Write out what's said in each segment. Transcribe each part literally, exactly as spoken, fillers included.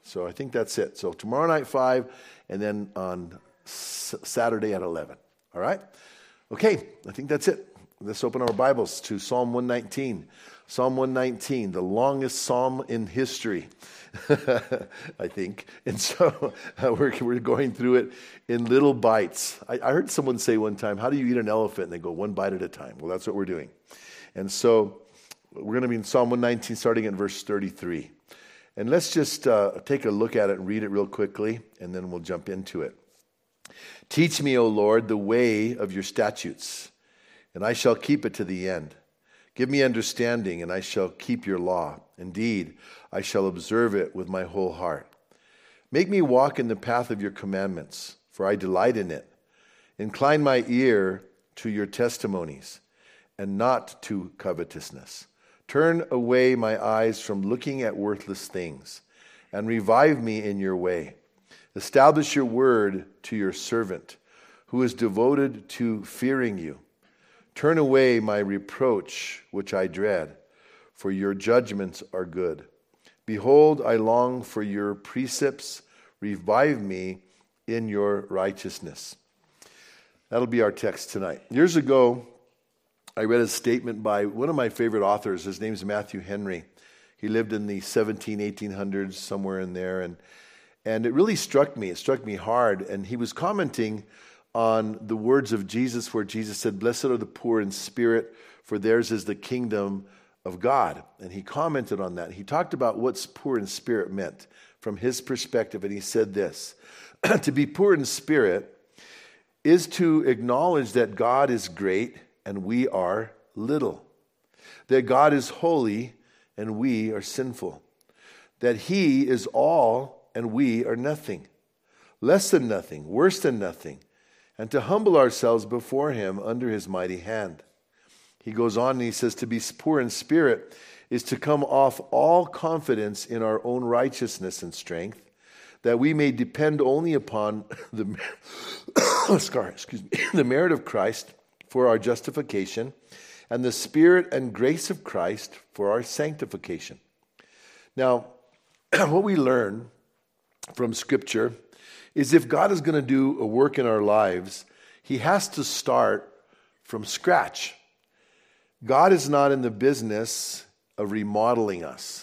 So I think that's it. So tomorrow night, five, and then on S- Saturday at eleven. All right? Okay, I think that's it. Let's open our Bibles to Psalm one nineteen. Psalm one nineteen, the longest psalm in history, I think. And so uh, we're, we're going through it in little bites. I, I heard someone say one time, how do you eat an elephant? And they go, one bite at a time. Well, that's what we're doing. And so we're going to be in Psalm one nineteen, starting at verse thirty-three. And let's just uh, take a look at it and read it real quickly, and then we'll jump into it. Teach me, O Lord, the way of your statutes, and I shall keep it to the end. Give me understanding, and I shall keep your law. Indeed, I shall observe it with my whole heart. Make me walk in the path of your commandments, for I delight in it. Incline my ear to your testimonies, and not to covetousness. Turn away my eyes from looking at worthless things, and revive me in your way. Establish your word to your servant, who is devoted to fearing you. Turn away my reproach, which I dread, for your judgments are good. Behold, I long for your precepts. Revive me in your righteousness. That'll be our text tonight. Years ago, I read a statement by one of my favorite authors. His name's Matthew Henry. He lived in the seventeen, eighteen hundreds, somewhere in there, and and it really struck me. It struck me hard, and he was commenting on the words of Jesus, where Jesus said, blessed are the poor in spirit, for theirs is the kingdom of God. And he commented on that. He talked about what's poor in spirit meant from his perspective, and he said this, to be poor in spirit is to acknowledge that God is great and we are little, that God is holy and we are sinful, that he is all and we are nothing, less than nothing, worse than nothing, and to humble ourselves before him under his mighty hand. He goes on and he says, to be poor in spirit is to come off all confidence in our own righteousness and strength, that we may depend only upon the, excuse me, the merit of Christ for our justification, and the Spirit and grace of Christ for our sanctification. Now, what we learn from Scripture is if God is going to do a work in our lives, he has to start from scratch. God is not in the business of remodeling us.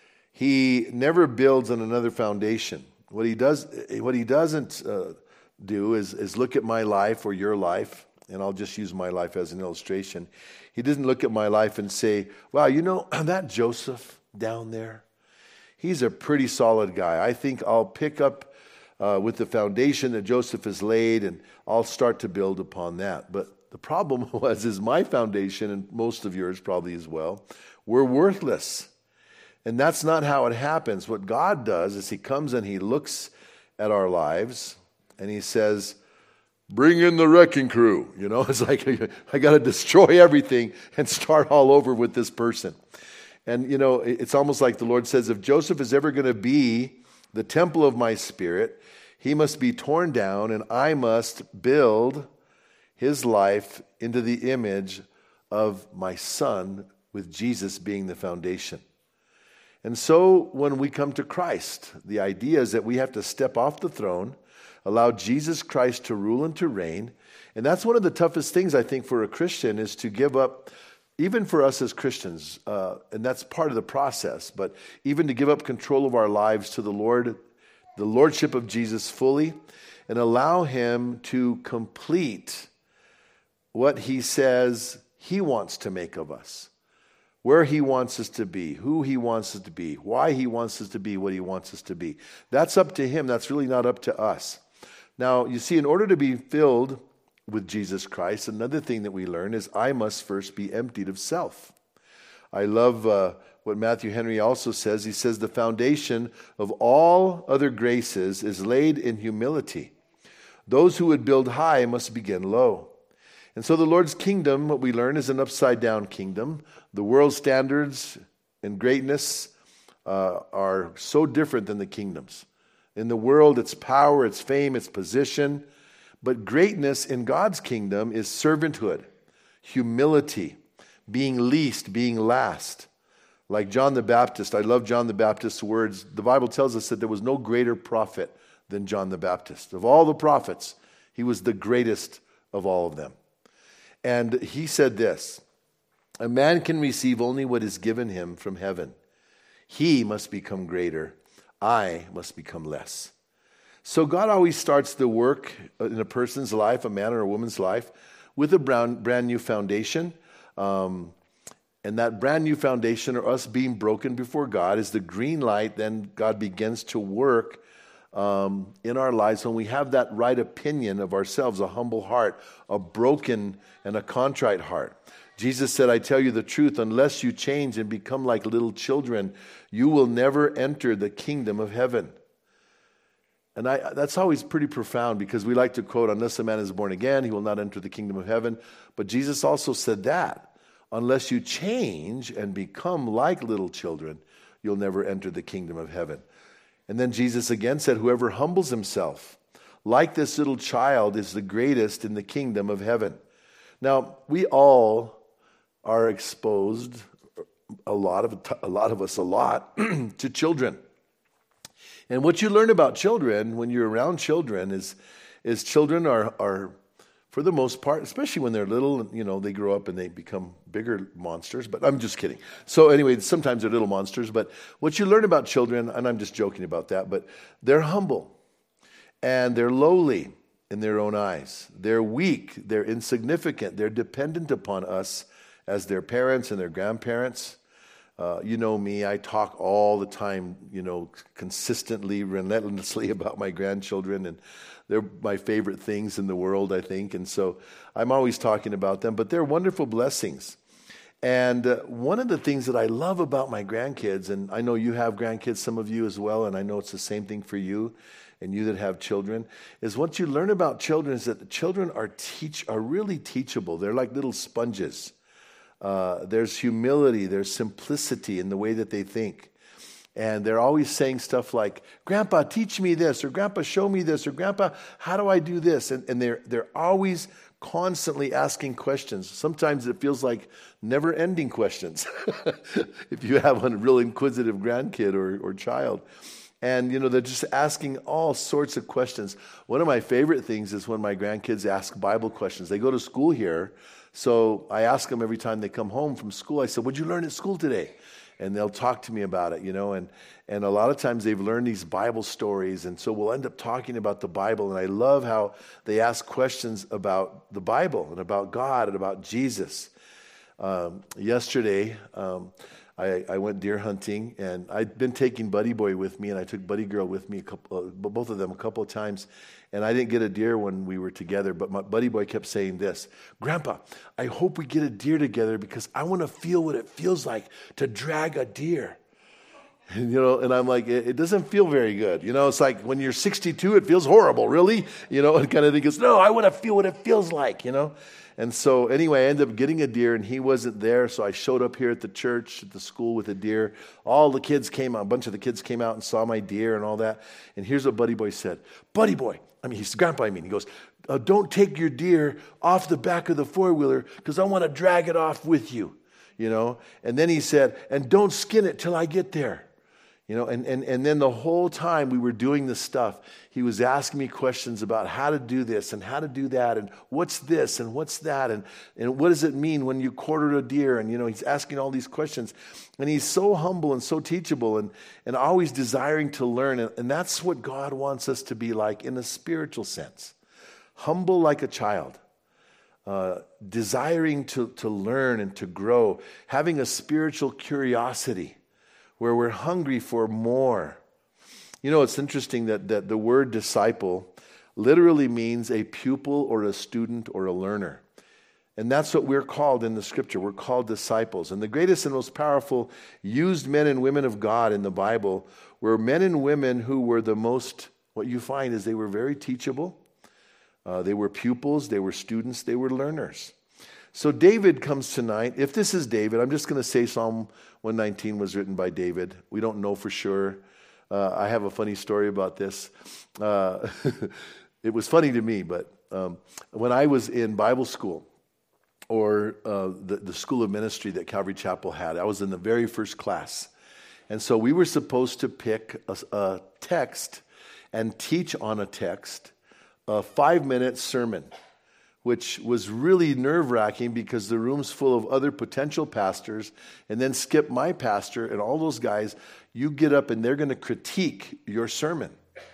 He never builds on another foundation. What he does, what he doesn't uh, do is, is look at my life or your life, and I'll just use my life as an illustration. He doesn't look at my life and say, wow, you know, that Joseph down there, he's a pretty solid guy. I think I'll pick up uh, with the foundation that Joseph has laid, and I'll start to build upon that. But the problem was, is my foundation, and most of yours probably as well, were worthless. And that's not how it happens. What God does is he comes and he looks at our lives, and he says, bring in the wrecking crew. You know, it's like, I got to destroy everything and start all over with this person. And, you know, it's almost like the Lord says, if Joseph is ever going to be the temple of my spirit, he must be torn down, and I must build his life into the image of my son, with Jesus being the foundation. And so when we come to Christ, the idea is that we have to step off the throne, allow Jesus Christ to rule and to reign. And that's one of the toughest things, I think, for a Christian, is to give up, even for us as Christians, uh, and that's part of the process, but even to give up control of our lives to the Lord, the Lordship of Jesus fully, and allow him to complete what he says he wants to make of us, where he wants us to be, who he wants us to be, why he wants us to be what he wants us to be. That's up to him. That's really not up to us. Now, you see, in order to be filled with Jesus Christ, another thing that we learn is I must first be emptied of self. I love uh, what Matthew Henry also says. He says, the foundation of all other graces is laid in humility. Those who would build high must begin low. And so the Lord's kingdom, what we learn, is an upside-down kingdom. The world's standards and greatness uh, are so different than the kingdom's. In the world, it's power, it's fame, it's position. But greatness in God's kingdom is servanthood, humility, being least, being last, Like John the Baptist, I love John the Baptist's words. The Bible tells us that there was no greater prophet than John the Baptist. Of all the prophets, he was the greatest of all of them. And he said this, "A man can receive only what is given him from heaven. He must become greater. I must become less." So God always starts the work in a person's life, a man or a woman's life, with a brand, brand new foundation. Um, and that brand new foundation, or us being broken before God, is the green light. Then God begins to work um, in our lives when we have that right opinion of ourselves, a humble heart, a broken and a contrite heart. Jesus said, "I tell you the truth, unless you change and become like little children, you will never enter the kingdom of heaven." And I, that's always pretty profound, because we like to quote, "Unless a man is born again, he will not enter the kingdom of heaven." But Jesus also said that, unless you change and become like little children, you'll never enter the kingdom of heaven. And then Jesus again said, "Whoever humbles himself like this little child is the greatest in the kingdom of heaven." Now, we all are exposed, a lot of a lot of us a lot, to children. And what you learn about children when you're around children is, is children are, are, for the most part, especially when they're little, you know, they grow up and they become bigger monsters. But I'm just kidding. So anyway, sometimes they're little monsters. But what you learn about children, and I'm just joking about that, but they're humble and they're lowly in their own eyes. They're weak. They're insignificant. They're dependent upon us as their parents and their grandparents. Uh, you know me, I talk all the time, you know, consistently, relentlessly about my grandchildren, and they're my favorite things in the world, I think, and so I'm always talking about them, but they're wonderful blessings. And uh, one of the things that I love about my grandkids, and I know you have grandkids, some of you as well, and I know it's the same thing for you, and you that have children, is what you learn about children is that the children are teach are really teachable. They're like little sponges. Uh, there's humility, there's simplicity in the way that they think. And they're always saying stuff like, "Grandpa, teach me this," or "Grandpa, show me this," or "Grandpa, how do I do this?" And, and they're, they're always constantly asking questions. Sometimes it feels like never-ending questions if you have a real inquisitive grandkid or, or child. And, you know, they're just asking all sorts of questions. One of my favorite things is when my grandkids ask Bible questions. They go to school here. So I ask them every time they come home from school, I said, "What'd you learn at school today?" And they'll talk to me about it, you know, and, and a lot of times they've learned these Bible stories, and so we'll end up talking about the Bible, and I love how they ask questions about the Bible and about God and about Jesus. Um, yesterday, um, I, I went deer hunting, and I'd been taking Buddy Boy with me, and I took Buddy Girl with me, a couple, uh, both of them a couple of times, and I didn't get a deer when we were together, but my Buddy Boy kept saying this, "Grandpa, I hope we get a deer together because I want to feel what it feels like to drag a deer." And, you know, and I'm like, it, it doesn't feel very good. You know, it's like when you're sixty-two, it feels horrible, really? You know, and kind of thing is, no, I want to feel what it feels like, you know? And so anyway, I ended up getting a deer, and he wasn't there, so I showed up here at the church, at the school with a deer. All the kids came out, a bunch of the kids came out and saw my deer and all that. And here's what Buddy Boy said. Buddy Boy, I mean, he's Grandpa, I mean, he goes, uh, "Don't take your deer off the back of the four-wheeler because I want to drag it off with you," you know. And then he said, "And don't skin it till I get there." You know, and, and, and then the whole time we were doing this stuff, he was asking me questions about how to do this and how to do that and what's this and what's that and, and what does it mean when you quarter a deer? And, you know, he's asking all these questions. And he's so humble and so teachable and, and always desiring to learn. And, and that's what God wants us to be like in a spiritual sense. Humble like a child. Uh, desiring to, to learn and to grow. Having a spiritual curiosity where we're hungry for more. You know, it's interesting that, that the word disciple literally means a pupil or a student or a learner. And that's what we're called in the scripture. We're called disciples. And the greatest and most powerful used men and women of God in the Bible were men and women who were the most, what you find is they were very teachable. Uh, they were pupils, they were students, they were learners. So David comes tonight. If this is David, I'm just going to say Psalm one nineteen was written by David. We don't know for sure. Uh, I have a funny story about this. Uh, it was funny to me, but um, when I was in Bible school, or uh, the, the School of Ministry that Calvary Chapel had. I was in the very first class. And so we were supposed to pick a, a text and teach on a text, a five-minute sermon, which was really nerve-wracking because the room's full of other potential pastors, and then Skip, my pastor, and all those guys, you get up and they're going to critique your sermon.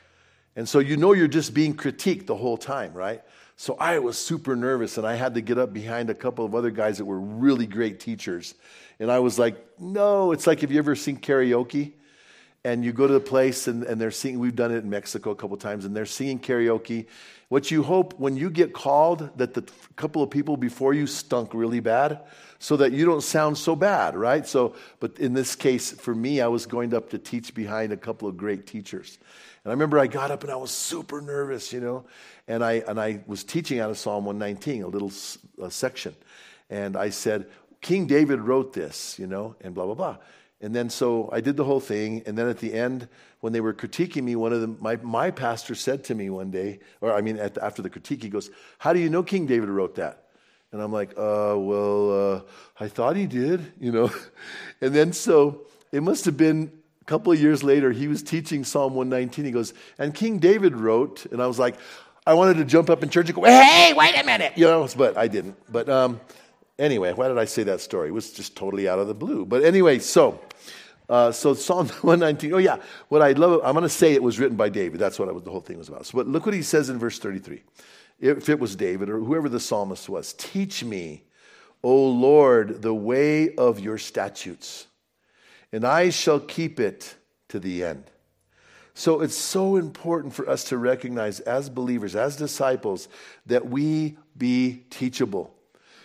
And so you know you're just being critiqued the whole time, right? So I was super nervous, and I had to get up behind a couple of other guys that were really great teachers. And I was like, no, it's like, have you ever seen karaoke? And you go to the place, and, and they're singing, we've done it in Mexico a couple of times, and they're singing karaoke. What you hope when you get called that the couple of people before you stunk really bad so that you don't sound so bad, right? So, but in this case, for me, I was going up to teach behind a couple of great teachers. And I remember I got up and I was super nervous, you know, and I and I was teaching out of Psalm one nineteen, a little a section. And I said, King David wrote this, you know, and blah, blah, blah. And then so I did the whole thing. And then at the end, when they were critiquing me, one of them, my, my pastor said to me one day, or I mean, at the, after the critique, he goes, how do you know King David wrote that? And I'm like, uh, well, uh, I thought he did, you know. And then so it must have been a couple of years later, he was teaching Psalm one nineteen. He goes, and King David wrote, and I was like, I wanted to jump up in church and go, hey, wait a minute, you know, but I didn't. But um, anyway, why did I say that story? It was just totally out of the blue. But anyway, so uh, so Psalm one nineteen. Oh yeah, what I love, I'm going to say it was written by David. That's what I was, the whole thing was about. So, but look what he says in verse thirty-three. If it was David or whoever the psalmist was, teach me, O Lord, the way of your statutes, and I shall keep it to the end. So it's so important for us to recognize as believers, as disciples, that we be teachable.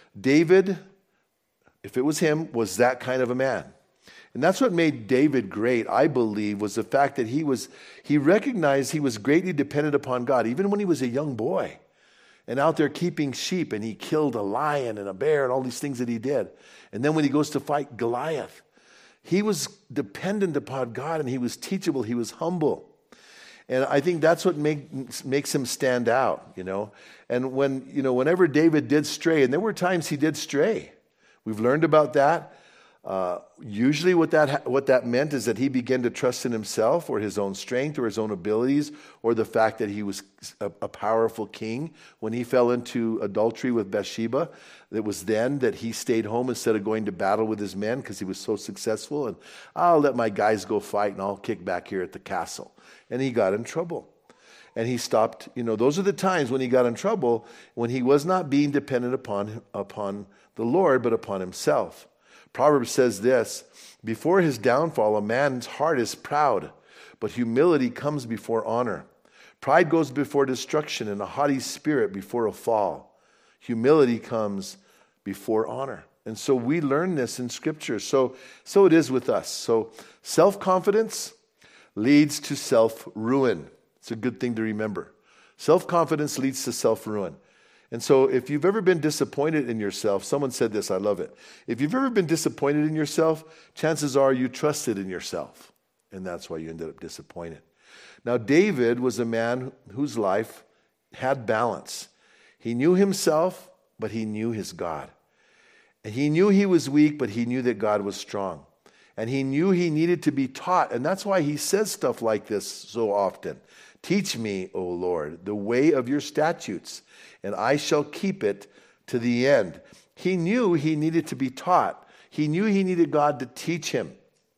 David, if it was him, was that kind of a man. And that's what made David great, I believe, was the fact that he was he recognized he was greatly dependent upon God, even when he was a young boy and out there keeping sheep, and he killed a lion and a bear and all these things that he did. And then when he goes to fight Goliath, he was dependent upon God, and he was teachable. He was humble. And I think that's what make, makes him stand out, you know. And when, you know, whenever David did stray, and there were times he did stray. We've learned about that. Uh, usually what that what that meant is that he began to trust in himself or his own strength or his own abilities or the fact that he was a, a powerful king. When he fell into adultery with Bathsheba, it was then that he stayed home instead of going to battle with his men because he was so successful. And I'll let my guys go fight and I'll kick back here at the castle. And he got in trouble. And he stopped, you know, those are the times when he got in trouble, when he was not being dependent upon, upon the Lord, but upon himself. Proverbs says this, before his downfall, a man's heart is proud, but humility comes before honor. Pride goes before destruction, and a haughty spirit before a fall. Humility comes before honor. And so we learn this in Scripture. So, so it is with us. So self-confidence leads to self-ruin. It's a good thing to remember. Self-confidence leads to self-ruin. And so if you've ever been disappointed in yourself, someone said this, I love it. If you've ever been disappointed in yourself, chances are you trusted in yourself. And that's why you ended up disappointed. Now, David was a man whose life had balance. He knew himself, but he knew his God. And he knew he was weak, but he knew that God was strong. And he knew he needed to be taught. And that's why he says stuff like this so often. Teach me, O Lord, the way of your statutes, and I shall keep it to the end. He knew he needed to be taught. He knew he needed God to teach him.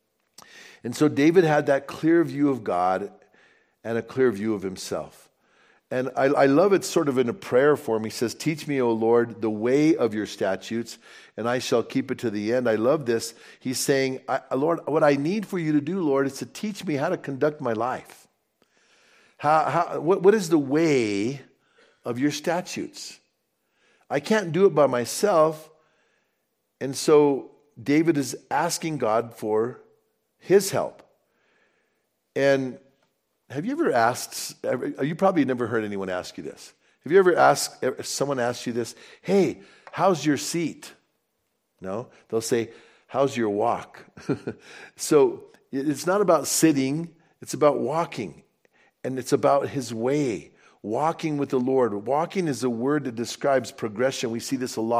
And so David had that clear view of God and a clear view of himself. And I, I love it sort of in a prayer form. He says, teach me, O Lord, the way of your statutes, and I shall keep it to the end. I love this. He's saying, I, Lord, what I need for you to do, Lord, is to teach me how to conduct my life. How, how, what, what is the way of your statutes? I can't do it by myself. And so David is asking God for his help. And have you ever asked, you probably never heard anyone ask you this. Have you ever asked, someone asked you this, hey, how's your seat? No, they'll say, how's your walk? So it's not about sitting, it's about walking. And it's about his way, walking with the Lord. Walking is a word that describes progression. We see this a lot.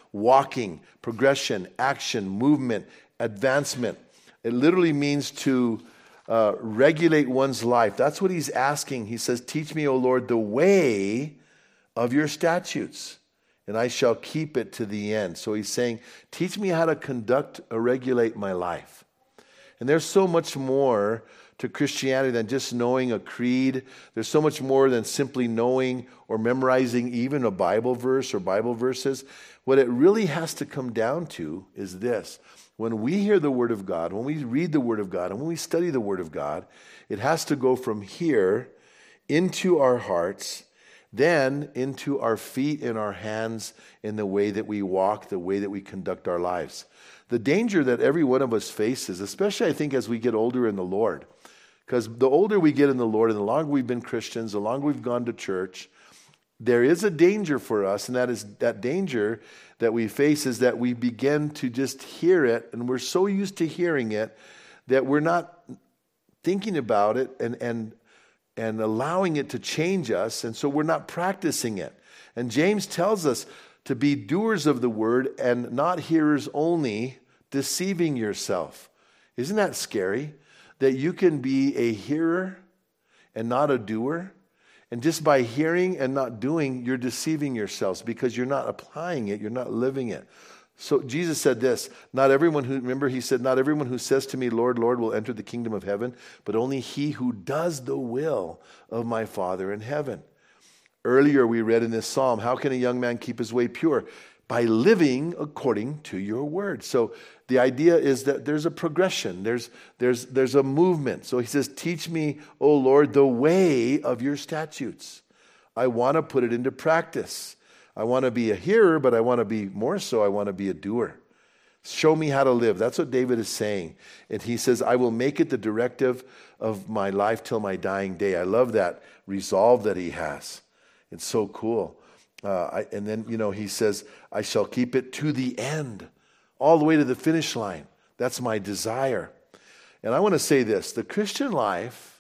walking, progression, action, movement, advancement. It literally means to uh, regulate one's life. That's what he's asking. He says, teach me, O Lord, the way of your statutes, and I shall keep it to the end. So he's saying, teach me how to conduct or regulate my life. And there's so much more to Christianity than just knowing a creed. There's so much more than simply knowing or memorizing even a Bible verse or Bible verses. What it really has to come down to is this. When we hear the Word of God, when we read the Word of God, and when we study the Word of God, it has to go from here into our hearts, then into our feet and our hands in the way that we walk, the way that we conduct our lives. The danger that every one of us faces, especially I think as we get older in the Lord, because the older we get in the Lord and the longer we've been Christians, the longer we've gone to church, there is a danger for us, and that is that danger that we face is that we begin to just hear it, and we're so used to hearing it that we're not thinking about it and and and allowing it to change us, and so we're not practicing it. And James tells us to be doers of the word and not hearers only, deceiving yourself. Isn't that scary? That you can be a hearer and not a doer? And just by hearing and not doing, you're deceiving yourselves because you're not applying it, you're not living it. So Jesus said this, not everyone who, remember he said, not everyone who says to me, Lord, Lord, will enter the kingdom of heaven, but only he who does the will of my Father in heaven. Earlier we read in this psalm, how can a young man keep his way pure? By living according to your word. So the idea is that there's a progression, there's, there's, there's a movement. So he says, teach me, O Lord, the way of your statutes. I want to put it into practice. I want to be a hearer, but I want to be more so, I want to be a doer. Show me how to live. That's what David is saying. And he says, I will make it the directive of my life till my dying day. I love that resolve that he has. It's so cool. Uh, I, and then, you know, he says, I shall keep it to the end, all the way to the finish line. That's my desire. And I want to say this, the Christian life,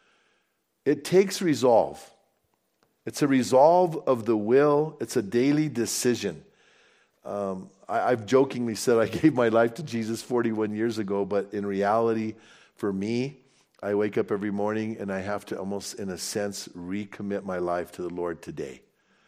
it takes resolve. It's a resolve of the will. It's a daily decision. Um, I, I've jokingly said I gave my life to Jesus forty-one years ago, but in reality, for me, I wake up every morning and I have to almost, in a sense, recommit my life to the Lord today.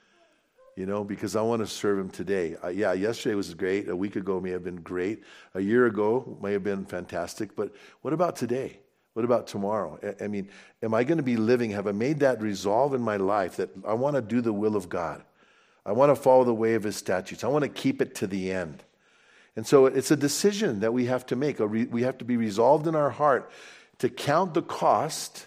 You know, because I want to serve him today. Uh, yeah, yesterday was great. A week ago may have been great. A year ago may have been fantastic. But what about today? What about tomorrow? I, I mean, am I going to be living? Have I made that resolve in my life that I want to do the will of God? I want to follow the way of his statutes. I want to keep it to the end. And so it's a decision that we have to make. We have to be resolved in our heart to count the cost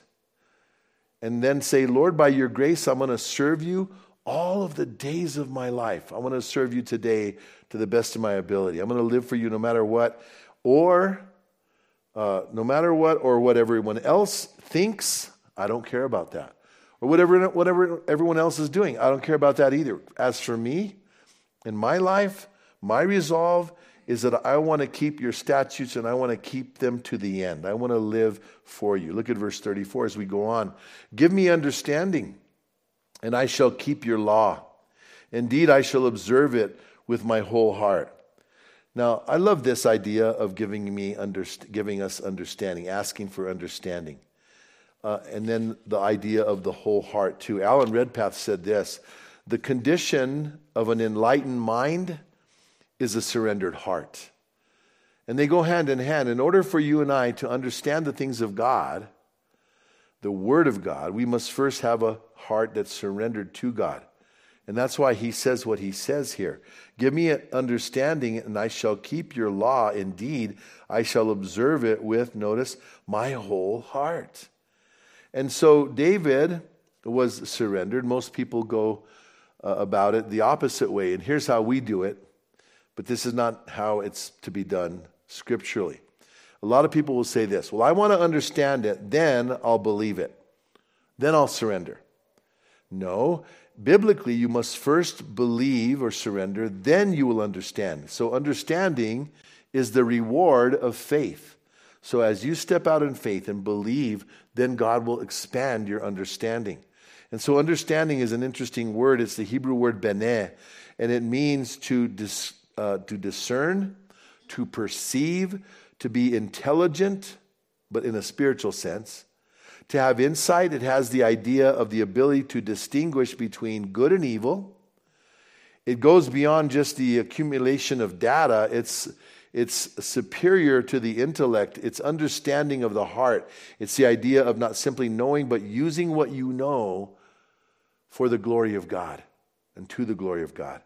and then say, Lord, by your grace, I'm going to serve you all of the days of my life. I want to serve you today to the best of my ability. I'm going to live for you no matter what, or uh, no matter what, or what everyone else thinks. I don't care about that. Or whatever, whatever everyone else is doing. I don't care about that either. As for me, in my life, my resolve is that I want to keep your statutes and I want to keep them to the end. I want to live for you. Look at verse thirty-four as we go on. Give me understanding, and I shall keep your law. Indeed, I shall observe it with my whole heart. Now, I love this idea of giving me underst- giving us understanding, asking for understanding. Uh, and then the idea of the whole heart, too. Alan Redpath said this, the condition of an enlightened mind is a surrendered heart. And they go hand in hand. In order for you and I to understand the things of God, the Word of God, we must first have a heart that's surrendered to God. And that's why he says what he says here. Give me an understanding, and I shall keep your law. Indeed, I shall observe it with, notice, my whole heart. And so David was surrendered. Most people go uh, about it the opposite way. And here's how we do it. But this is not how it's to be done scripturally. A lot of people will say this, well, I want to understand it, then I'll believe it. Then I'll surrender. No, biblically, you must first believe or surrender, then you will understand. So understanding is the reward of faith. So as you step out in faith and believe, then God will expand your understanding. And so understanding is an interesting word. It's the Hebrew word beneh, and it means to dis- uh, to discern, to perceive, to be intelligent, but in a spiritual sense. To have insight, it has the idea of the ability to distinguish between good and evil. It goes beyond just the accumulation of data. It's, it's superior to the intellect. It's understanding of the heart. It's the idea of not simply knowing, but using what you know for the glory of God and to the glory of God.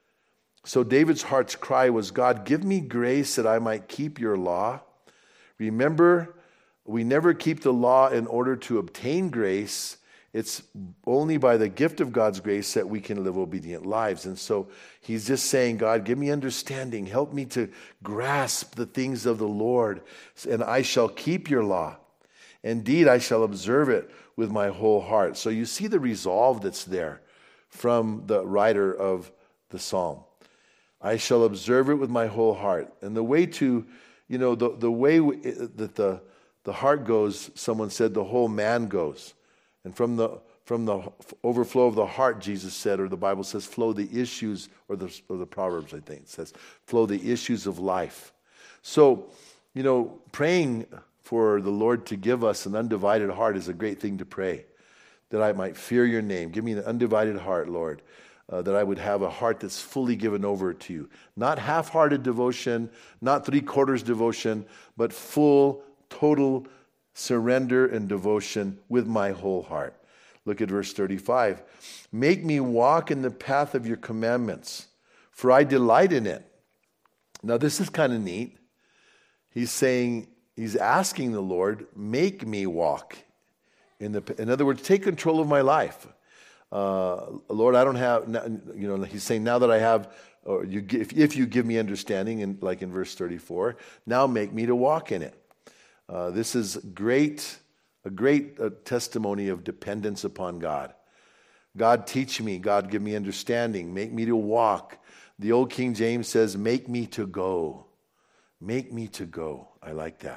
So David's heart's cry was, God, give me grace that I might keep your law. Remember, we never keep the law in order to obtain grace. It's only by the gift of God's grace that we can live obedient lives. And so he's just saying, God, give me understanding. Help me to grasp the things of the Lord, and I shall keep your law. Indeed, I shall observe it with my whole heart. So you see the resolve that's there from the writer of the psalm. I shall observe it with my whole heart. And the way to, you know, the, the way that the, the heart goes, someone said the whole man goes. And from the from the overflow of the heart, Jesus said, or the Bible says, flow the issues, or the, or the Proverbs, I think, says, flow the issues of life. So, you know, praying for the Lord to give us an undivided heart is a great thing to pray. That I might fear your name. Give me an undivided heart, Lord. Uh, that I would have a heart that's fully given over to you. Not half-hearted devotion, not three-quarters devotion, but full, total surrender and devotion with my whole heart. Look at verse thirty-five. Make me walk in the path of your commandments, for I delight in it. Now this is kind of neat. He's saying, he's asking the Lord, make me walk. In the, in other words, take control of my life. Uh, Lord, I don't have, you know, he's saying now that I have, or you, if, if you give me understanding, and like in verse thirty-four, now make me to walk in it. Uh, this is great, a great uh, testimony of dependence upon God. God, teach me. God, give me understanding. Make me to walk. The old King James says, make me to go. Make me to go. I like that.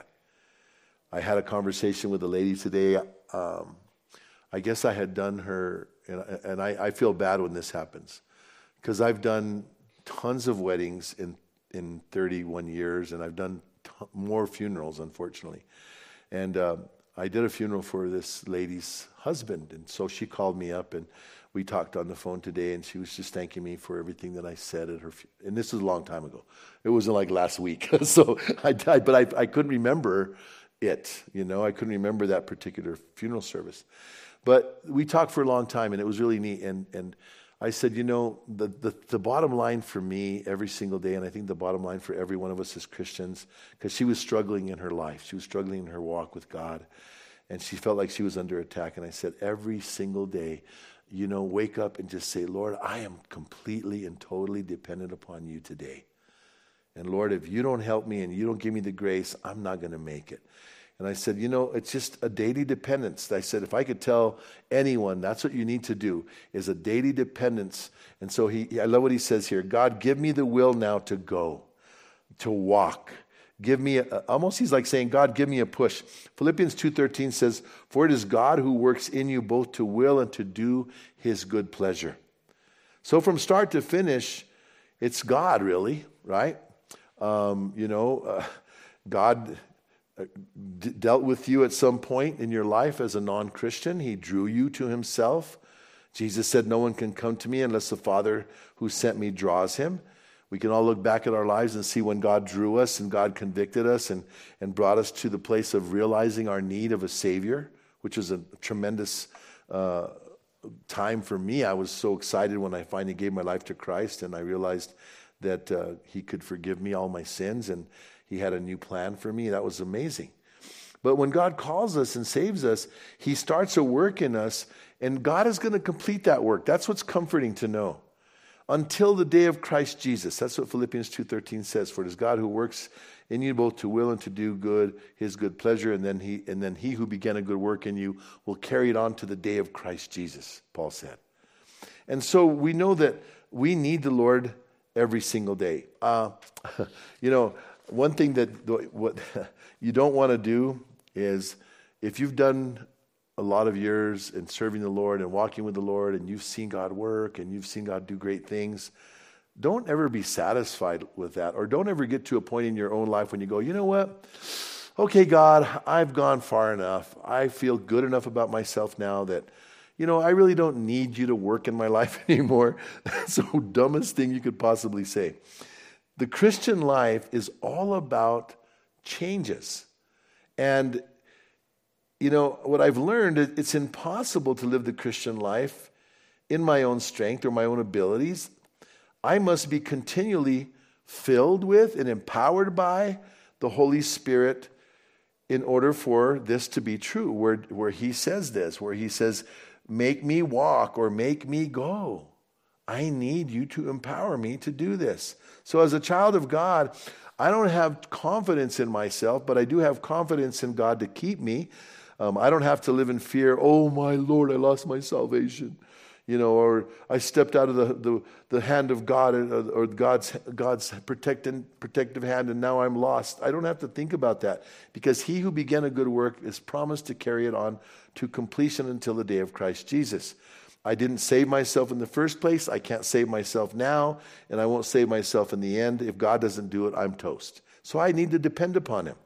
I had a conversation with a lady today. Um, I guess I had done her, and, and I, I feel bad when this happens, because I've done tons of weddings in, in thirty-one years, and I've done t- more funerals, unfortunately. And uh, I did a funeral for this lady's husband, and so she called me up, and we talked on the phone today, and she was just thanking me for everything that I said at her. Fu- and this was a long time ago. It wasn't like last week, so I died, but I, I couldn't remember it. You know, I couldn't remember that particular funeral service. But we talked for a long time, and it was really neat. And and I said, you know, the, the, the bottom line for me every single day, and I think the bottom line for every one of us as Christians, because she was struggling in her life. She was struggling in her walk with God, and she felt like she was under attack. And I said, every single day, you know, wake up and just say, Lord, I am completely and totally dependent upon you today. And Lord, if you don't help me and you don't give me the grace, I'm not going to make it. And I said, you know, it's just a daily dependence. I said, if I could tell anyone, that's what you need to do, is a daily dependence. And so he, I love what he says here. God, give me the will now to go, to walk. Give me, a, almost he's like saying, God, give me a push. Philippians two thirteen says, for it is God who works in you both to will and to do his good pleasure. So from start to finish, it's God really, right? Um, you know, uh, God d- dealt with you at some point in your life as a non-Christian. He drew you to himself. Jesus said, no one can come to me unless the Father who sent me draws him. We can all look back at our lives and see when God drew us and God convicted us and, and brought us to the place of realizing our need of a Savior, which was a tremendous uh, time for me. I was so excited when I finally gave my life to Christ, and I realized that uh, he could forgive me all my sins, and he had a new plan for me. That was amazing. But when God calls us and saves us, he starts a work in us, and God is going to complete that work. That's what's comforting to know. Until the day of Christ Jesus. That's what Philippians two thirteen says. For it is God who works in you both to will and to do good, his good pleasure, and then he and then he who began a good work in you will carry it on to the day of Christ Jesus, Paul said. And so we know that we need the Lord every single day. Uh, you know, one thing that what you don't want to do is, if you've done a lot of years in serving the Lord and walking with the Lord, and you've seen God work and you've seen God do great things, don't ever be satisfied with that, or don't ever get to a point in your own life when you go, you know what? Okay, God, I've gone far enough. I feel good enough about myself now that, you know, I really don't need you to work in my life anymore. That's the dumbest thing you could possibly say. The Christian life is all about changes. And, you know, what I've learned, it's impossible to live the Christian life in my own strength or my own abilities. I must be continually filled with and empowered by the Holy Spirit in order for this to be true, where, where he says this, where he says, make me walk or make me go. I need you to empower me to do this. So as a child of God, I don't have confidence in myself, but I do have confidence in God to keep me. Um, I don't have to live in fear. Oh, my Lord, I lost my salvation. You know, or I stepped out of the, the, the hand of God, or, or God's God's protecting, protective hand, and now I'm lost. I don't have to think about that, because he who began a good work is promised to carry it on to completion until the day of Christ Jesus. I didn't save myself in the first place. I can't save myself now, and I won't save myself in the end. If God doesn't do it, I'm toast. So I need to depend upon him.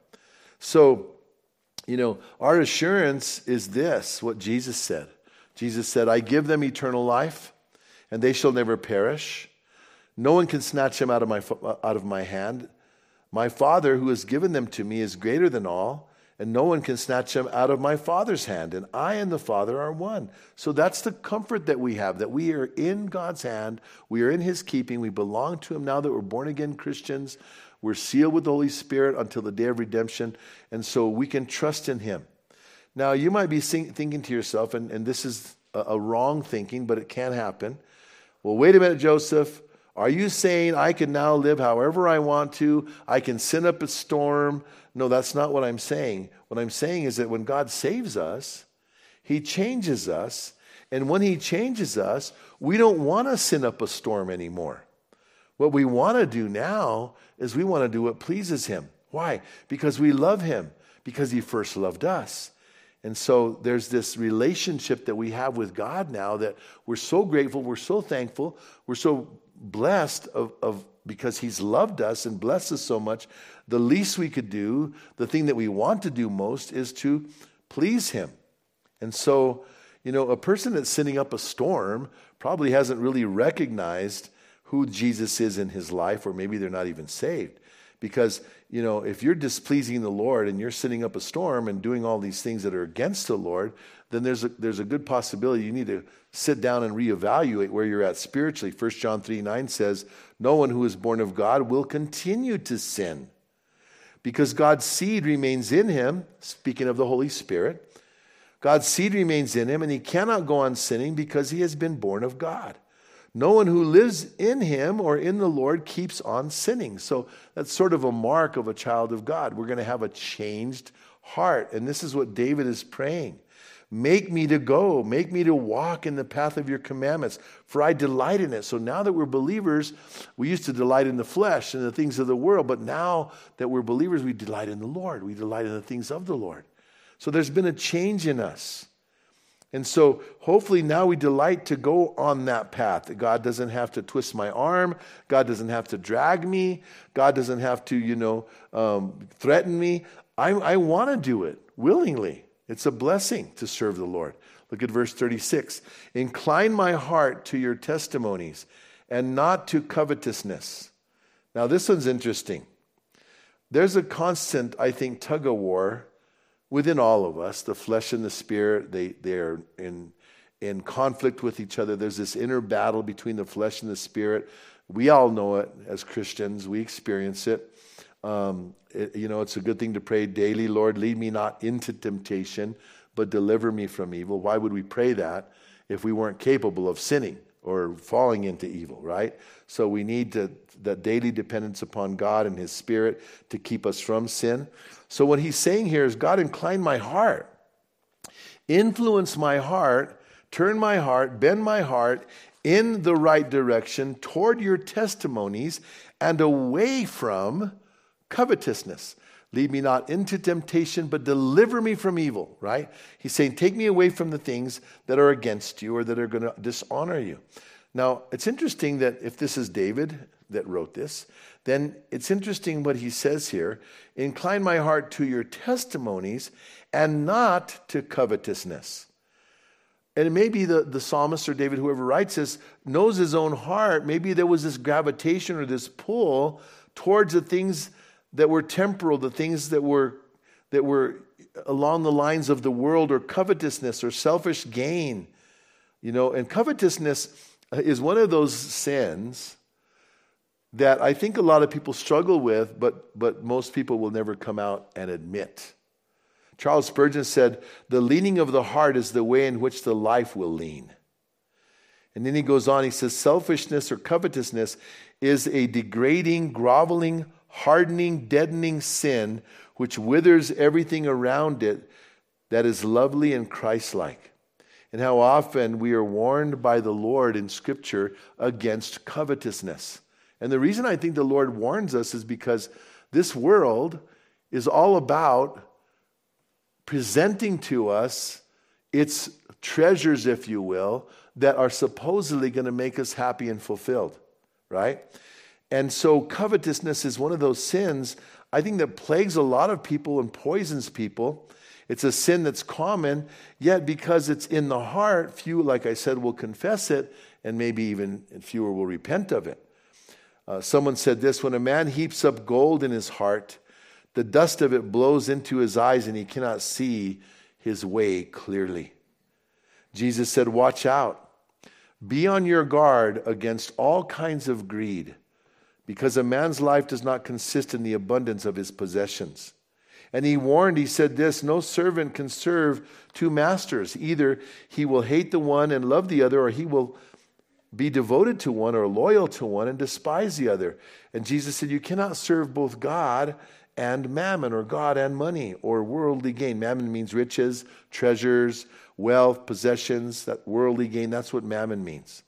So, you know, our assurance is this, what Jesus said. Jesus said, I give them eternal life, and they shall never perish. No one can snatch them out of my out of my hand. My Father who has given them to me is greater than all, and no one can snatch them out of my Father's hand. And I and the Father are one. So that's the comfort that we have, that we are in God's hand. We are in his keeping. We belong to him now that we're born-again Christians. We're sealed with the Holy Spirit until the day of redemption. And so we can trust in him. Now, you might be thinking to yourself, and, and this is a, a wrong thinking, but it can happen. Well, wait a minute, Joseph. Are you saying I can now live however I want to? I can send up a storm? No, that's not what I'm saying. What I'm saying is that when God saves us, he changes us. And when he changes us, we don't want to send up a storm anymore. What we want to do now is we want to do what pleases him. Why? Because we love him, because he first loved us. And so there's this relationship that we have with God now that we're so grateful, we're so thankful, we're so blessed of, of because he's loved us and blessed us so much. The least we could do, the thing that we want to do most, is to please him. And so, you know, a person that's sending up a storm probably hasn't really recognized who Jesus is in his life, or maybe they're not even saved. Because, you know, if you're displeasing the Lord and you're sending up a storm and doing all these things that are against the Lord, then there's a, there's a good possibility you need to sit down and reevaluate where you're at spiritually. First John three nine says, no one who is born of God will continue to sin, because God's seed remains in him, speaking of the Holy Spirit. God's seed remains in him, and he cannot go on sinning because he has been born of God. No one who lives in him or in the Lord keeps on sinning. So that's sort of a mark of a child of God. We're going to have a changed heart. And this is what David is praying. Make me to go. Make me to walk in the path of your commandments, for I delight in it. So now that we're believers, we used to delight in the flesh and the things of the world. But now that we're believers, we delight in the Lord. We delight in the things of the Lord. So there's been a change in us. And so hopefully now we delight to go on that path. God doesn't have to twist my arm. God doesn't have to drag me. God doesn't have to, you know, um, threaten me. I, I want to do it willingly. It's a blessing to serve the Lord. Look at verse thirty-six. Incline my heart to your testimonies and not to covetousness. Now this one's interesting. There's a constant, I think, tug of war within all of us. The flesh and the spirit, they, they are in, in conflict with each other. There's this inner battle between the flesh and the spirit. We all know it as Christians. We experience it. Um, it. You know, it's a good thing to pray daily, Lord, lead me not into temptation, but deliver me from evil. Why would we pray that if we weren't capable of sinning or falling into evil, right? So we need to, that daily dependence upon God and his Spirit to keep us from sin. So what he's saying here is, God, incline my heart, influence my heart, turn my heart, bend my heart in the right direction toward your testimonies and away from covetousness. Lead me not into temptation, but deliver me from evil, right? He's saying, take me away from the things that are against you or that are going to dishonor you. Now, it's interesting that if this is David that wrote this, then it's interesting what he says here. Incline my heart to your testimonies and not to covetousness. And maybe the, the psalmist or David, whoever writes this, knows his own heart. Maybe there was this gravitation or this pull towards the things that were temporal, the things that were that were along the lines of the world, or covetousness or selfish gain. You know, and covetousness is one of those sins that I think a lot of people struggle with, but but most people will never come out and admit. Charles Spurgeon said, the leaning of the heart is the way in which the life will lean. And then he goes on, he says, selfishness or covetousness is a degrading, groveling, hardening, deadening sin which withers everything around it that is lovely and Christ-like. And how often we are warned by the Lord in Scripture against covetousness. And the reason I think the Lord warns us is because this world is all about presenting to us its treasures, if you will, that are supposedly going to make us happy and fulfilled, right? And so covetousness is one of those sins, I think, that plagues a lot of people and poisons people. It's a sin that's common, yet because it's in the heart, few, like I said, will confess it, and maybe even fewer will repent of it. Uh, someone said this, when a man heaps up gold in his heart, the dust of it blows into his eyes and he cannot see his way clearly. Jesus said, watch out. Be on your guard against all kinds of greed, because a man's life does not consist in the abundance of his possessions. And he warned, he said this, no servant can serve two masters. Either he will hate the one and love the other, or he will be devoted to one or loyal to one and despise the other. And Jesus said, you cannot serve both God and mammon, or God and money, or worldly gain. Mammon means riches, treasures, wealth, possessions, that worldly gain. That's what mammon means.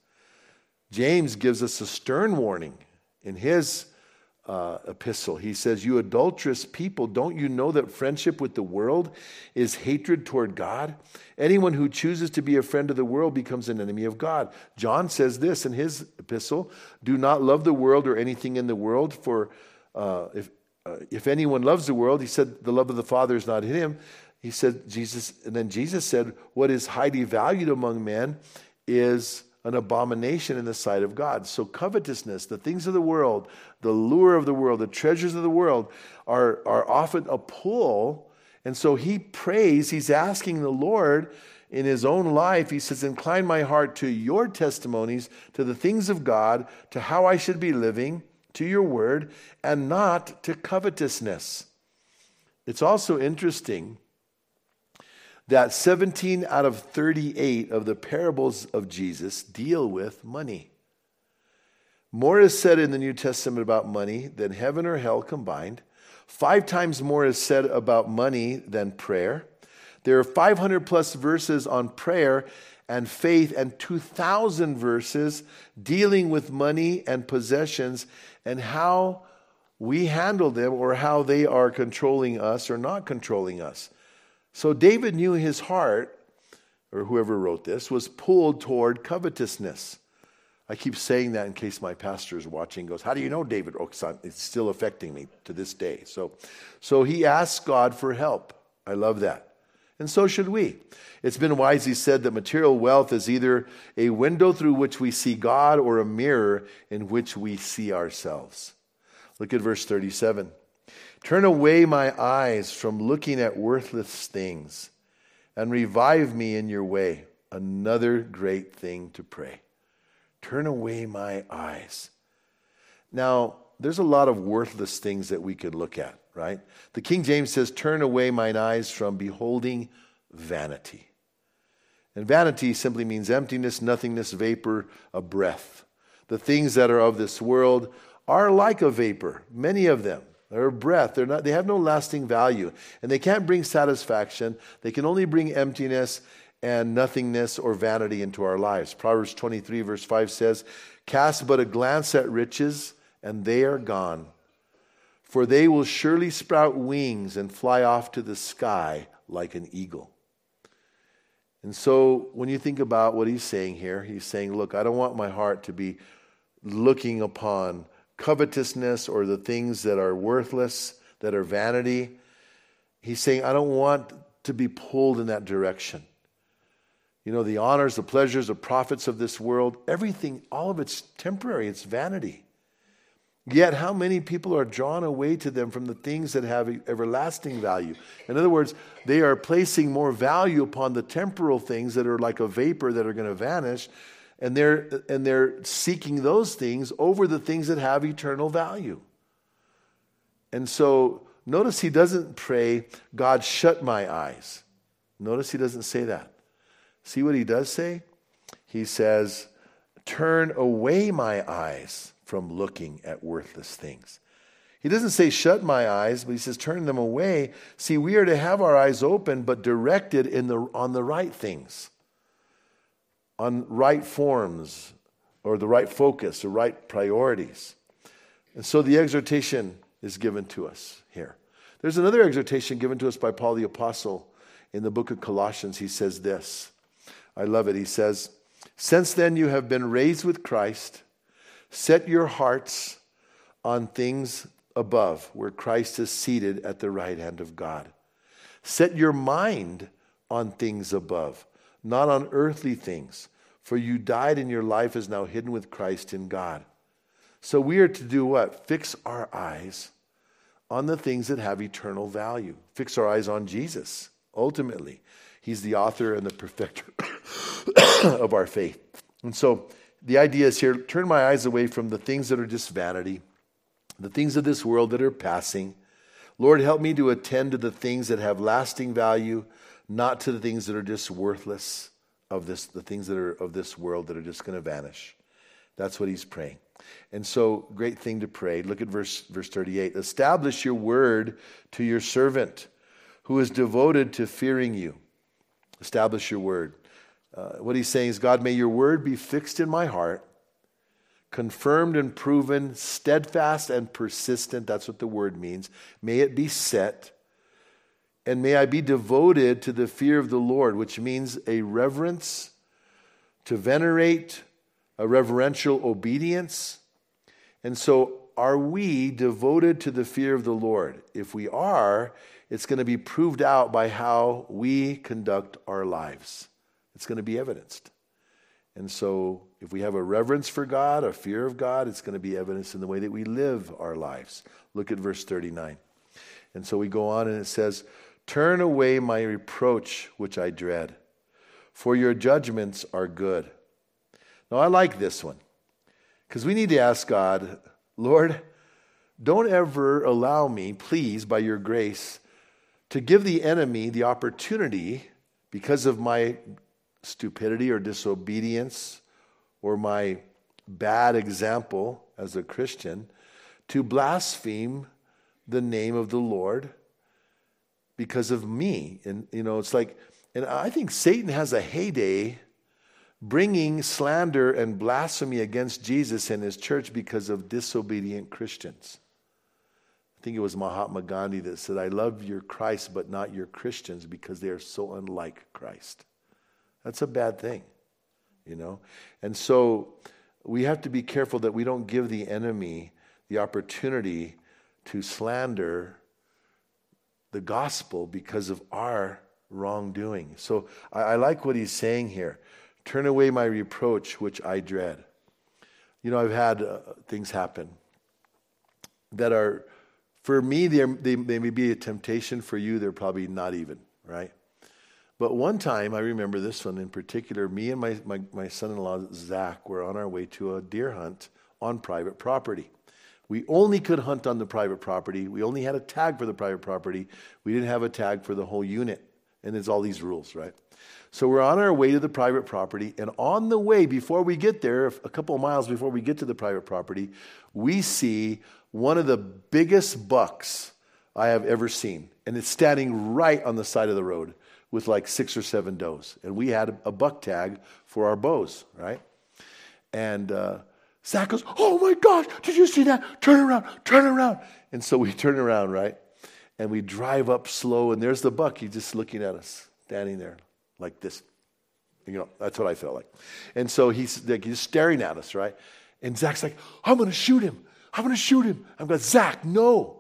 James gives us a stern warning in his uh, epistle. He says, you adulterous people, don't you know that friendship with the world is hatred toward God? Anyone who chooses to be a friend of the world becomes an enemy of God. John says this in his epistle, do not love the world or anything in the world, for uh, if Uh, if anyone loves the world, he said, the love of the Father is not in him. He said, Jesus, and then Jesus said, what is highly valued among men is an abomination in the sight of God. So covetousness, the things of the world, the lure of the world, the treasures of the world are, are often a pull. And so he prays, he's asking the Lord in his own life, he says, incline my heart to your testimonies, to the things of God, to how I should be living, to your word, and not to covetousness. It's also interesting that seventeen out of thirty-eight of the parables of Jesus deal with money. More is said in the New Testament about money than heaven or hell combined. Five times more is said about money than prayer. There are five hundred plus verses on prayer and faith, and two thousand verses dealing with money and possessions and how we handle them, or how they are controlling us or not controlling us. So David knew his heart, or whoever wrote this, was pulled toward covetousness. I keep saying that in case my pastor is watching, goes, how do you know, David? Oh, it's still affecting me to this day. So, so he asks God for help. I love that. And so should we. It's been wisely said that material wealth is either a window through which we see God or a mirror in which we see ourselves. Look at verse thirty-seven. Turn away my eyes from looking at worthless things and revive me in your way. Another great thing to pray. Turn away my eyes. Now, there's a lot of worthless things that we could look at, right? The King James says, turn away mine eyes from beholding vanity. And vanity simply means emptiness, nothingness, vapor, a breath. The things that are of this world are like a vapor, many of them. They're a breath. They're not, they have no lasting value. And they can't bring satisfaction. They can only bring emptiness and nothingness or vanity into our lives. Proverbs twenty-three verse five says, cast but a glance at riches, and they are gone. For they will surely sprout wings and fly off to the sky like an eagle. And so when you think about what he's saying here, he's saying, look, I don't want my heart to be looking upon covetousness or the things that are worthless, that are vanity. He's saying, I don't want to be pulled in that direction. You know, the honors, the pleasures, the profits of this world, everything, all of it's temporary, it's vanity. Yet how many people are drawn away to them from the things that have everlasting value? In other words, they are placing more value upon the temporal things that are like a vapor that are going to vanish, and they're and they're seeking those things over the things that have eternal value. And so notice he doesn't pray, God, shut my eyes. Notice he doesn't say that. See what he does say? He says, turn away my eyes from looking at worthless things. He doesn't say shut my eyes, but he says turn them away. See, we are to have our eyes open, but directed in the on the right things, on right forms, or the right focus, the right priorities. And so the exhortation is given to us here. There's another exhortation given to us by Paul the Apostle in the book of Colossians. He says this. I love it. He says, since then you have been raised with Christ. Set your hearts on things above, where Christ is seated at the right hand of God. Set your mind on things above, not on earthly things, for you died and your life is now hidden with Christ in God. So we are to do what? Fix our eyes on the things that have eternal value. Fix our eyes on Jesus, ultimately. He's the author and the perfecter of our faith. And so the idea is here, turn my eyes away from the things that are just vanity, the things of this world that are passing. Lord, help me to attend to the things that have lasting value, not to the things that are just worthless, of this, the things that are of this world that are just going to vanish. That's what he's praying. And so, great thing to pray. Look at verse, verse thirty-eight. Establish your word to your servant who is devoted to fearing you. Establish your word. Uh, what he's saying is, God, may your word be fixed in my heart, confirmed and proven, steadfast and persistent. That's what the word means. May it be set. And may I be devoted to the fear of the Lord, which means a reverence, to venerate, a reverential obedience. And so are we devoted to the fear of the Lord? If we are, it's going to be proved out by how we conduct our lives. It's going to be evidenced. And so if we have a reverence for God, a fear of God, it's going to be evidenced in the way that we live our lives. Look at verse thirty-nine. And so we go on and it says, turn away my reproach, which I dread, for your judgments are good. Now I like this one, because we need to ask God, Lord, don't ever allow me, please, by your grace, to give the enemy the opportunity, because of my stupidity or disobedience or my bad example as a Christian, to blaspheme the name of the Lord because of me. And, you know, it's like, and I think Satan has a heyday bringing slander and blasphemy against Jesus and his church because of disobedient Christians. I think it was Mahatma Gandhi that said, I love your Christ, but not your Christians, because they are so unlike Christ. That's a bad thing, you know. And so we have to be careful that we don't give the enemy the opportunity to slander the gospel because of our wrongdoing. So I, I like what he's saying here. Turn away my reproach, which I dread. You know, I've had uh, things happen that are, for me, they, they may be a temptation. For you, they're probably not even, right? But one time, I remember this one in particular, me and my, my, my son-in-law, Zach, were on our way to a deer hunt on private property. We only could hunt on the private property. We only had a tag for the private property. We didn't have a tag for the whole unit. And there's all these rules, right? So we're on our way to the private property, and on the way, before we get there, a couple of miles before we get to the private property, we see one of the biggest bucks I have ever seen. And it's standing right on the side of the road with like six or seven does. And we had a buck tag for our bows, right? And uh, Zach goes, oh my gosh, did you see that? Turn around, turn around. And so we turn around, right? And we drive up slow, and there's the buck. He's just looking at us, standing there like this. You know, that's what I felt like. And so he's like, he's staring at us, right? And Zach's like, I'm going to shoot him. I'm going to shoot him. I'm going, Zach, no.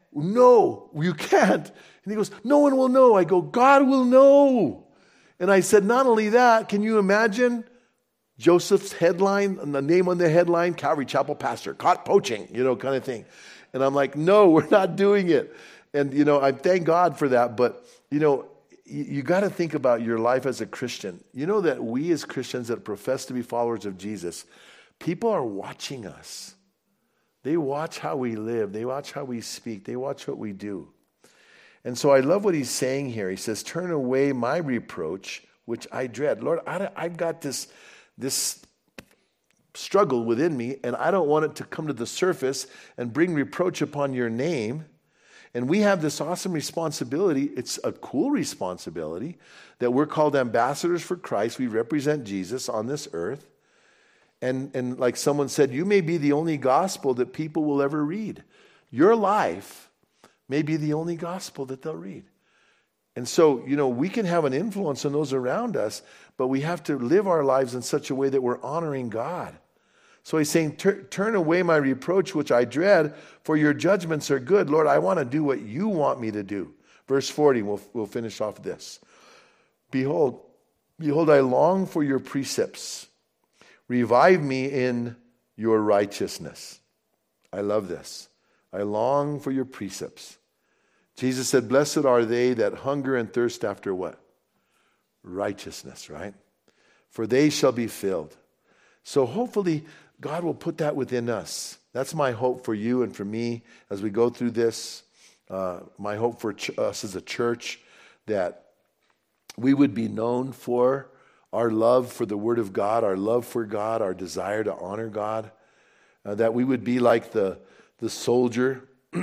No, you can't. And he goes, no one will know. I go, God will know. And I said, not only that, can you imagine Joseph's headline, and the name on the headline, Calvary Chapel pastor, caught poaching, you know, kind of thing. And I'm like, no, we're not doing it. And, you know, I thank God for that. But, you know, you, you got to think about your life as a Christian. You know that we as Christians that profess to be followers of Jesus, people are watching us. They watch how we live. They watch how we speak. They watch what we do. And so I love what he's saying here. He says, turn away my reproach, which I dread. Lord, I, I've got this, this struggle within me, and I don't want it to come to the surface and bring reproach upon your name. And we have this awesome responsibility. It's a cool responsibility that we're called ambassadors for Christ. We represent Jesus on this earth. And, and like someone said, you may be the only gospel that people will ever read. Your life may be the only gospel that they'll read. And so, you know, we can have an influence on those around us, but we have to live our lives in such a way that we're honoring God. So he's saying, turn away my reproach, which I dread, for your judgments are good. Lord, I want to do what you want me to do. Verse forty, we'll, we'll finish off this. Behold, behold, I long for your precepts. Revive me in your righteousness. I love this. I long for your precepts. Jesus said, blessed are they that hunger and thirst after what? Righteousness, right? For they shall be filled. So hopefully God will put that within us. That's my hope for you and for me as we go through this. Uh, my hope for ch- us as a church, that we would be known for our love for the Word of God, our love for God, our desire to honor God, uh, that we would be like the, the soldier.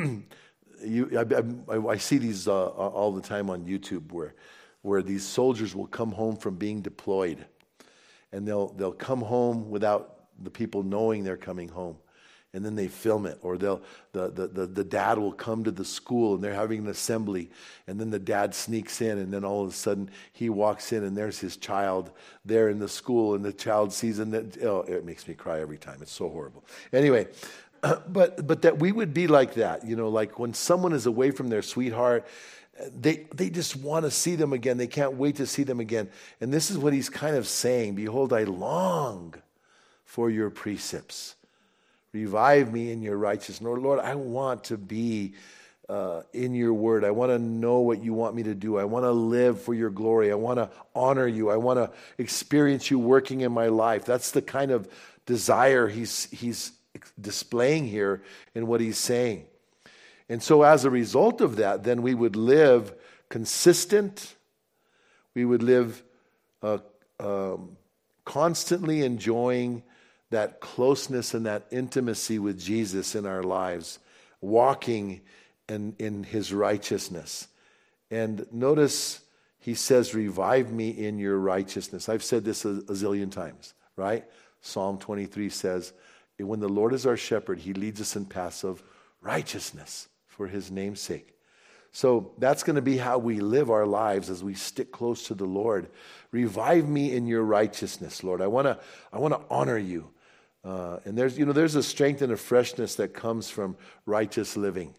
you, I, I, I see these uh, all the time on YouTube where, where these soldiers will come home from being deployed, and they'll, they'll come home without the people knowing they're coming home. And then they film it, or they'll the, the, the, the dad will come to the school and they're having an assembly, and then the dad sneaks in, and then all of a sudden he walks in and there's his child there in the school, and the child sees, and that, oh, it makes me cry every time. It's so horrible. Anyway, but but that we would be like that, you know, like when someone is away from their sweetheart, they they just want to see them again. They can't wait to see them again. And this is what he's kind of saying. Behold, I long for your precepts. Revive me in your righteousness. Lord, Lord, I want to be uh, in your word. I want to know what you want me to do. I want to live for your glory. I want to honor you. I want to experience you working in my life. That's the kind of desire he's, he's displaying here in what he's saying. And so as a result of that, then we would live consistent. We would live uh, um, constantly enjoying that closeness and that intimacy with Jesus in our lives, walking in, in his righteousness. And notice he says, revive me in your righteousness. I've said this a, a zillion times, right? Psalm twenty-three says, when the Lord is our shepherd, he leads us in paths of righteousness for his name's sake. So that's going to be how we live our lives as we stick close to the Lord. Revive me in your righteousness, Lord. I want to I want to honor you. Uh, and there's, you know, there's a strength and a freshness that comes from righteous living.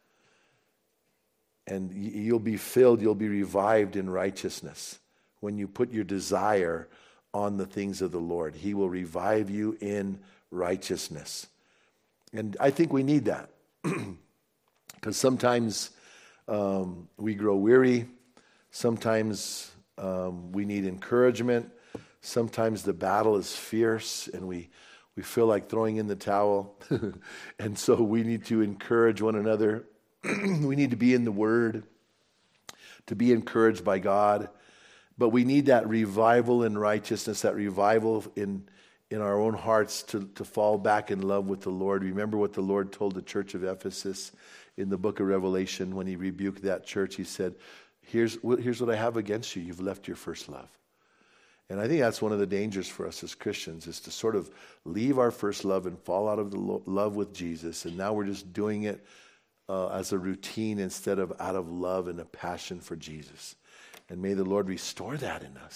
And you'll be filled, you'll be revived in righteousness when you put your desire on the things of the Lord. He will revive you in righteousness. And I think we need that. Because sometimes um, we grow weary. Sometimes um, we need encouragement. Sometimes the battle is fierce and we We feel like throwing in the towel. And so we need to encourage one another. We need to be in the Word, to be encouraged by God. But we need that revival in righteousness, that revival in, in our own hearts to, to fall back in love with the Lord. Remember what the Lord told the church of Ephesus in the book of Revelation when he rebuked that church. He said, here's, here's what I have against you. You've left your first love. And I think that's one of the dangers for us as Christians, is to sort of leave our first love and fall out of the lo- love with Jesus. And now we're just doing it uh, as a routine instead of out of love and a passion for Jesus. And may the Lord restore that in us.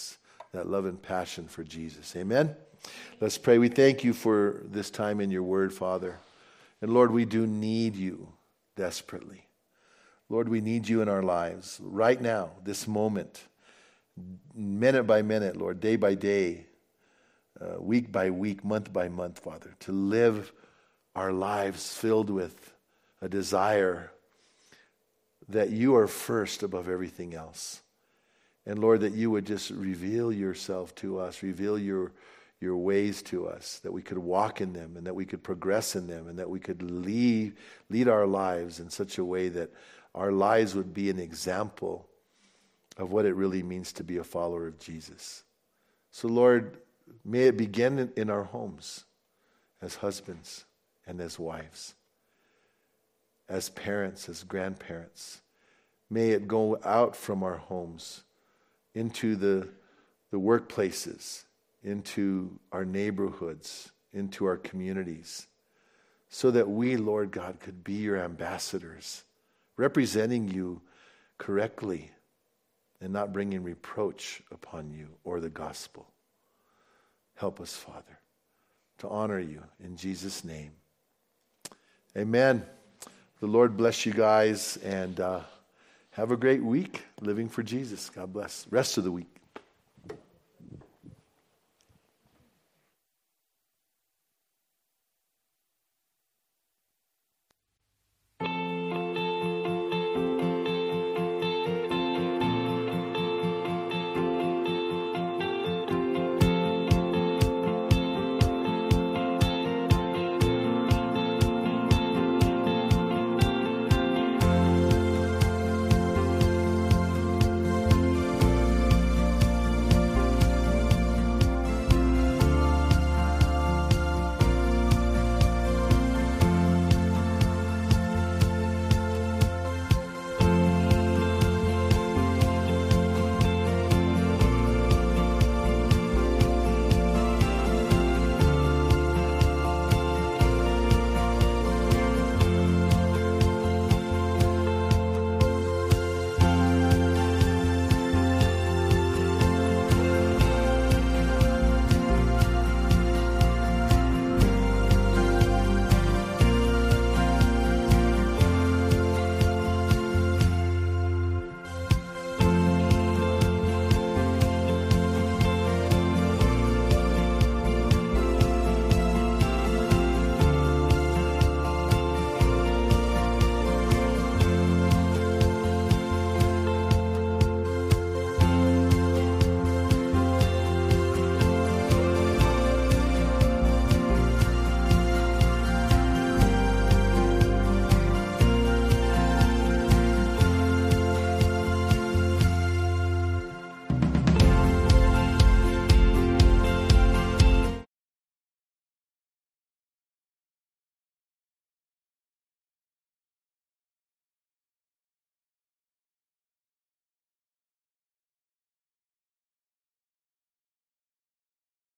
that love and passion for Jesus. Amen? Let's pray. We thank you for this time in your word, Father. And Lord, we do need you desperately. Lord, we need you in our lives right now, this moment, minute by minute, Lord, day by day, uh, week by week, month by month, Father, to live our lives filled with a desire that you are first above everything else. And Lord, that you would just reveal yourself to us, reveal your, your ways to us, that we could walk in them and that we could progress in them and that we could lead, lead our lives in such a way that our lives would be an example of what it really means to be a follower of Jesus. So Lord, may it begin in, in our homes as husbands and as wives, as parents, as grandparents. May it go out from our homes into the, the workplaces, into our neighborhoods, into our communities, so that we, Lord God, could be your ambassadors, representing you correctly and not bringing reproach upon you or the gospel. Help us, Father, to honor you in Jesus' name. Amen. The Lord bless you guys, and uh, have a great week living for Jesus. God bless. Rest of the week.